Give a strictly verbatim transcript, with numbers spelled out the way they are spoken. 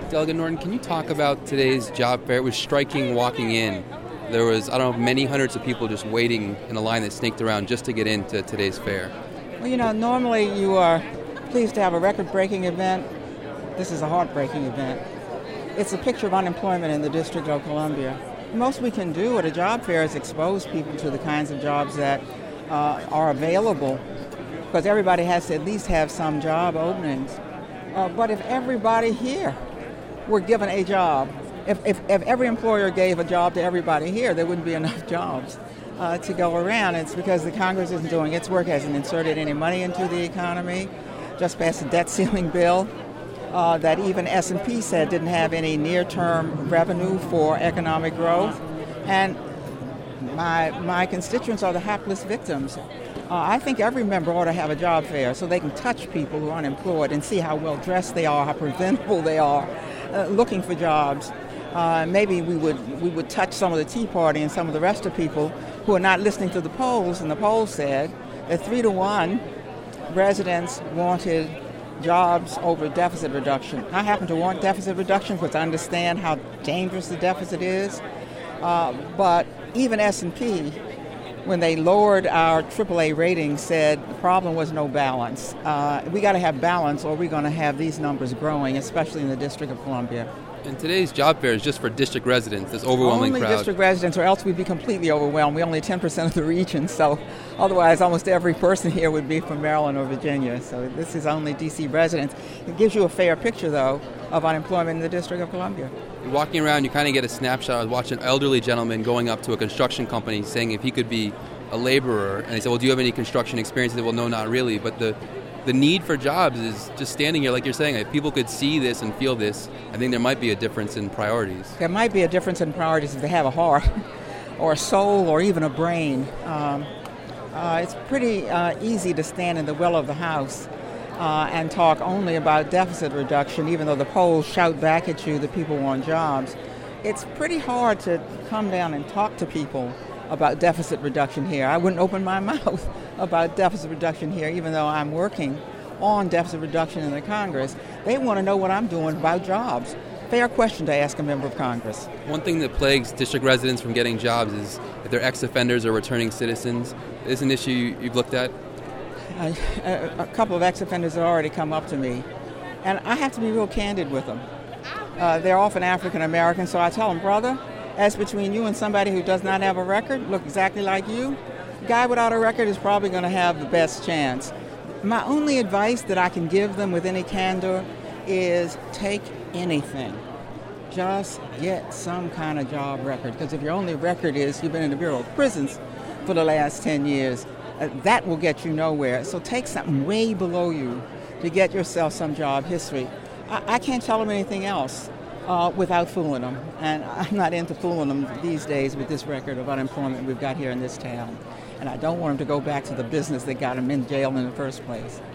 Delegate Norton, can you talk about today's job fair? It was striking walking in. There was, I don't know, many hundreds of people just waiting in a line that snaked around just to get into today's fair. Well, you know, normally you are pleased to have a record-breaking event. This is a heartbreaking event. It's a picture of unemployment in the District of Columbia. Most we can do at a job fair is expose people to the kinds of jobs that uh, are available, because everybody has to at least have some job openings. Uh, but if everybody here were given a job, if, if, if every employer gave a job to everybody here, there wouldn't be enough jobs uh, to go around. It's because the Congress isn't doing its work, hasn't inserted any money into the economy, just passed a debt ceiling bill uh, that even S and P said didn't have any near-term revenue for economic growth. And my, my constituents are the hapless victims. Uh, I think every member ought to have a job fair so they can touch people who are unemployed and see how well dressed they are, how presentable they are, uh, looking for jobs. Uh, maybe we would we would touch some of the Tea Party and some of the rest of people who are not listening to the polls. And the polls said that three to one residents wanted jobs over deficit reduction. I happen to want deficit reduction because I understand how dangerous the deficit is. Uh, but even S and P, when they lowered our triple A rating, said the problem was no balance. Uh, we got to have balance or we're going to have these numbers growing, especially in the District of Columbia. And today's job fair is just for district residents, this overwhelming only crowd. Only district residents, or else we'd be completely overwhelmed. We're only ten percent of the region, so otherwise almost every person here would be from Maryland or Virginia. So this is only D C residents. It gives you a fair picture, though, of unemployment in the District of Columbia. Walking around, you kind of get a snapshot. I was watching an elderly gentleman going up to a construction company saying if he could be a laborer, and they said, well, do you have any construction experience? He said, well, no, not really. But the the need for jobs is just standing here, like you're saying. If people could see this and feel this, I think there might be a difference in priorities. There might be a difference in priorities if they have a heart or a soul or even a brain. Um, uh, it's pretty uh, easy to stand in the well of the House uh, and talk only about deficit reduction, even though the polls shout back at you that people want jobs. It's pretty hard to come down and talk to people about deficit reduction here. I wouldn't open my mouth about deficit reduction here, even though I'm working on deficit reduction in the Congress. They want to know what I'm doing about jobs. Fair question to ask a member of Congress. One thing that plagues district residents from getting jobs is if they're ex-offenders or returning citizens. Is this an issue you've looked at? Uh, a, a couple of ex-offenders have already come up to me, and I have to be real candid with them. Uh, they're often African American, so I tell them, brother, as between you and somebody who does not have a record, look exactly like you, the guy without a record is probably going to have the best chance. My only advice that I can give them with any candor is take anything. Just get some kind of job record, because if your only record is you've been in the Bureau of Prisons for the last ten years, uh, that will get you nowhere. So take something way below you to get yourself some job history. I, I can't tell them anything else. Uh, without fooling them. And I'm not into fooling them these days with this record of unemployment we've got here in this town. And I don't want them to go back to the business that got them in jail in the first place.